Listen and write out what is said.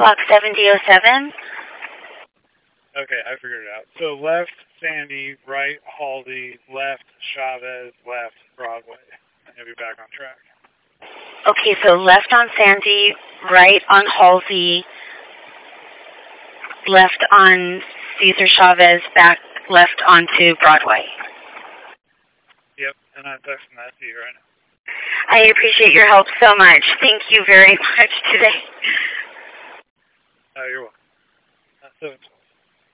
Block 7007. Okay, I figured it out. So left Sandy, right Halsey, left Chavez, left Broadway. And you'll be back on track. Okay, so left on Sandy, right on Halsey, left on Cesar Chavez, back left onto Broadway. Yep, and I'm texting that to you right now. I appreciate your help so much. Thank you very much today. Oh, you're welcome.